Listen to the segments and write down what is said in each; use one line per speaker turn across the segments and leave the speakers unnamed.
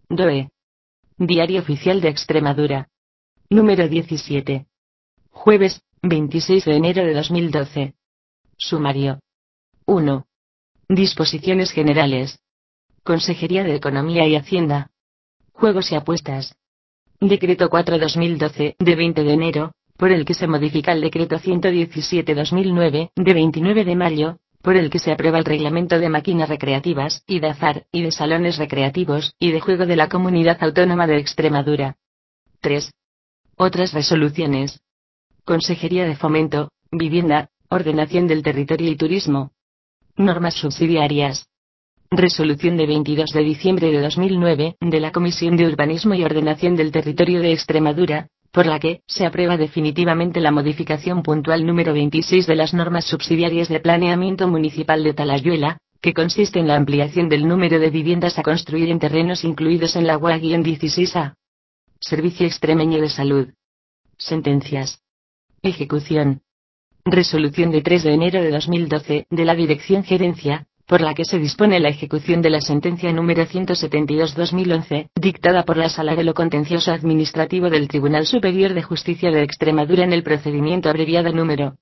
DOE. Diario Oficial de Extremadura. Número 17. Jueves, 26 de enero de 2012. Sumario. 1. Disposiciones generales. Consejería de Economía y Hacienda. Juegos y apuestas. Decreto 4/2012, de 20 de enero, por el que se modifica el Decreto 117/2009, de 29 de mayo, por el que se aprueba el Reglamento de Máquinas Recreativas, y de Azar, y de Salones Recreativos, y de Juego de la Comunidad Autónoma de Extremadura. 3. Otras resoluciones. Consejería de Fomento, Vivienda, Ordenación del Territorio y Turismo. Normas subsidiarias. Resolución de 22 de diciembre de 2009, de la Comisión de Urbanismo y Ordenación del Territorio de Extremadura, por la que se aprueba definitivamente la modificación puntual número 26 de las normas subsidiarias de planeamiento municipal de Talayuela, que consiste en la ampliación del número de viviendas a construir en terrenos incluidos en la UA-16A. Servicio Extremeño de Salud. Sentencias. Ejecución. Resolución de 3 de enero de 2012, de la Dirección Gerencia, por la que se dispone la ejecución de la sentencia número 172/2011, dictada por la Sala de lo Contencioso Administrativo del Tribunal Superior de Justicia de Extremadura en el procedimiento abreviado número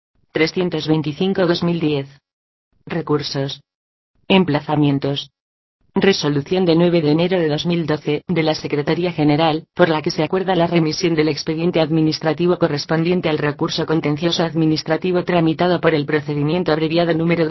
325/2010. Recursos. Emplazamientos. Resolución de 9 de enero de 2012, de la Secretaría General, por la que se acuerda la remisión del expediente administrativo correspondiente al recurso contencioso administrativo tramitado por el procedimiento abreviado número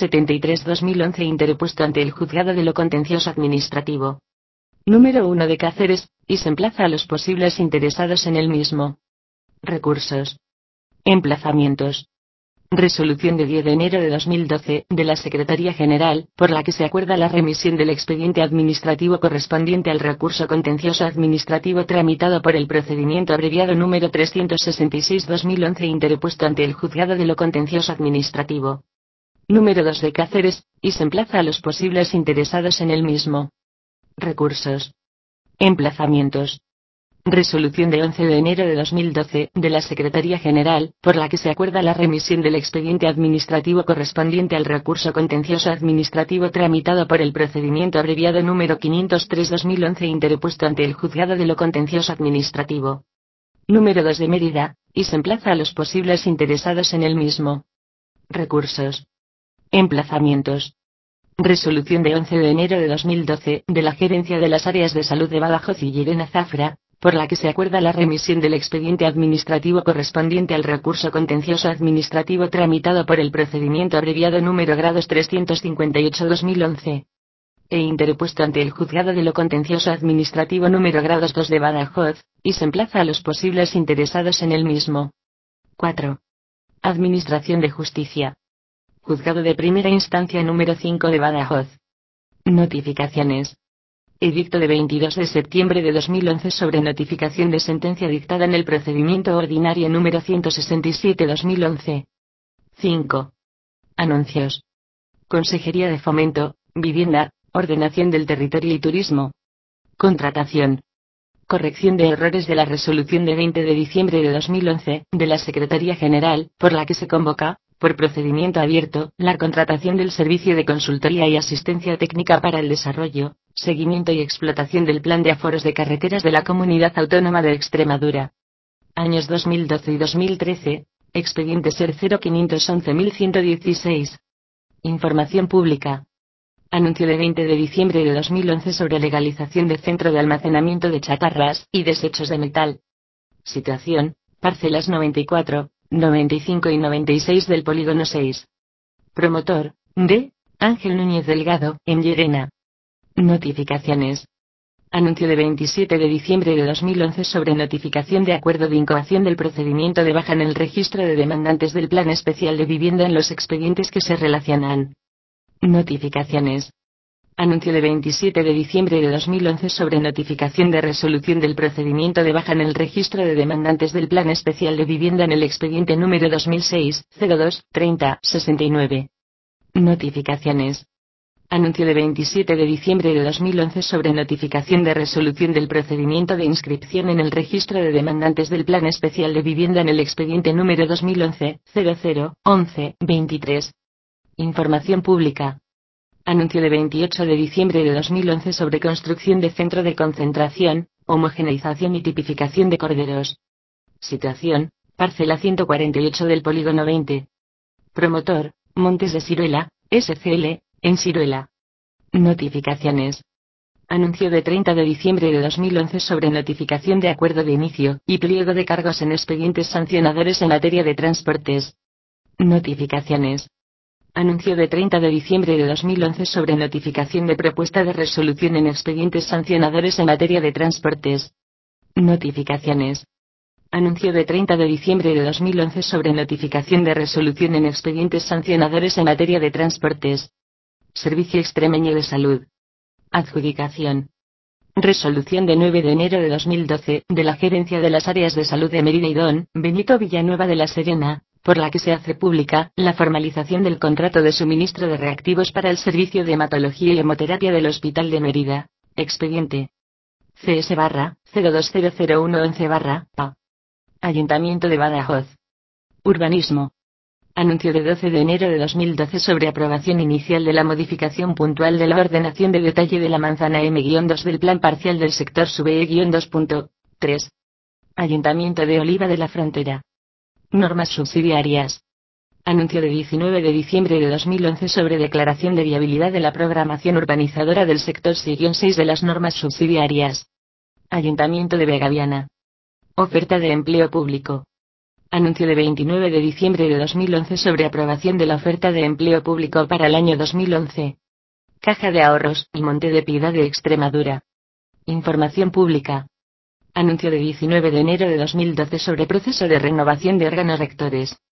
273/2011 interpuesto ante el Juzgado de lo Contencioso Administrativo. Número 1 de Cáceres, y se emplaza a los posibles interesados en el mismo. Recursos. Emplazamientos. Resolución de 10 de enero de 2012, de la Secretaría General, por la que se acuerda la remisión del expediente administrativo correspondiente al recurso contencioso administrativo tramitado por el procedimiento abreviado número 366/2011 interpuesto ante el Juzgado de lo Contencioso Administrativo. Número 2 de Cáceres, y se emplaza a los posibles interesados en el mismo. Recursos. Emplazamientos. Resolución de 11 de enero de 2012, de la Secretaría General, por la que se acuerda la remisión del expediente administrativo correspondiente al recurso contencioso administrativo tramitado por el procedimiento abreviado número 503/2011 interpuesto ante el Juzgado de lo Contencioso Administrativo. Número 2 de Mérida, y se emplaza a los posibles interesados en el mismo. Recursos. Emplazamientos. Resolución de 11 de enero de 2012, de la Gerencia de las Áreas de Salud de Badajoz y Llerena Zafra, por la que se acuerda la remisión del expediente administrativo correspondiente al recurso contencioso administrativo tramitado por el procedimiento abreviado número grados 358/2011. E interpuesto ante el Juzgado de lo Contencioso Administrativo número grados 2 de Badajoz, y se emplaza a los posibles interesados en el mismo. 4. Administración de Justicia. Juzgado de Primera Instancia número 5 de Badajoz. Notificaciones. Edicto de 22 de septiembre de 2011 sobre notificación de sentencia dictada en el procedimiento ordinario número 167/2011. 5. Anuncios. Consejería de Fomento, Vivienda, Ordenación del Territorio y Turismo. Contratación. Corrección de errores de la resolución de 20 de diciembre de 2011, de la Secretaría General, por la que se convoca, por procedimiento abierto, la contratación del servicio de consultoría y asistencia técnica para el desarrollo, seguimiento y explotación del Plan de Aforos de Carreteras de la Comunidad Autónoma de Extremadura. Años 2012 y 2013, expediente SER 0511116. Información pública. Anuncio de 20 de diciembre de 2011 sobre legalización de centro de almacenamiento de chatarras y desechos de metal. Situación: parcelas 94, 95 y 96 del polígono 6. Promotor: D. Ángel Núñez Delgado, en Llerena. Notificaciones. Anuncio de 27 de diciembre de 2011 sobre notificación de acuerdo de incoación del procedimiento de baja en el registro de demandantes del Plan Especial de Vivienda en los expedientes que se relacionan. Notificaciones. Anuncio de 27 de diciembre de 2011 sobre notificación de resolución del procedimiento de baja en el registro de demandantes del Plan Especial de Vivienda en el expediente número 2006-02-30-69. Notificaciones. Anuncio de 27 de diciembre de 2011 sobre notificación de resolución del procedimiento de inscripción en el registro de demandantes del Plan Especial de Vivienda en el expediente número 2011-00-11-23. Información pública. Anuncio de 28 de diciembre de 2011 sobre construcción de centro de concentración, homogeneización y tipificación de corderos. Situación: parcela 148 del polígono 20. Promotor: Montes de Siruela, SCL, en Siruela. Notificaciones. Anuncio de 30 de diciembre de 2011 sobre notificación de acuerdo de inicio y pliego de cargos en expedientes sancionadores en materia de transportes. Notificaciones. Anuncio de 30 de diciembre de 2011 sobre notificación de propuesta de resolución en expedientes sancionadores en materia de transportes. Notificaciones. Anuncio de 30 de diciembre de 2011 sobre notificación de resolución en expedientes sancionadores en materia de transportes. Servicio Extremeño de Salud. Adjudicación. Resolución de 9 de enero de 2012 de la Gerencia de las Áreas de Salud de Mérida y Don Benito Villanueva de la Serena, por la que se hace pública la formalización del contrato de suministro de reactivos para el servicio de hematología y hemoterapia del Hospital de Mérida. Expediente CS-020011-PA. Ayuntamiento de Badajoz. Urbanismo. Anuncio de 12 de enero de 2012 sobre aprobación inicial de la modificación puntual de la ordenación de detalle de la manzana M-2 del plan parcial del sector SUBE-2.3. Ayuntamiento de Oliva de la Frontera. Normas subsidiarias. Anuncio de 19 de diciembre de 2011 sobre declaración de viabilidad de la programación urbanizadora del sector SI-6 de las normas subsidiarias. Ayuntamiento de Vegaviana. Oferta de empleo público. Anuncio de 29 de diciembre de 2011 sobre aprobación de la oferta de empleo público para el año 2011. Caja de Ahorros y Monte de Piedad de Extremadura. Información pública. Anuncio de 19 de enero de 2012 sobre proceso de renovación de órganos rectores.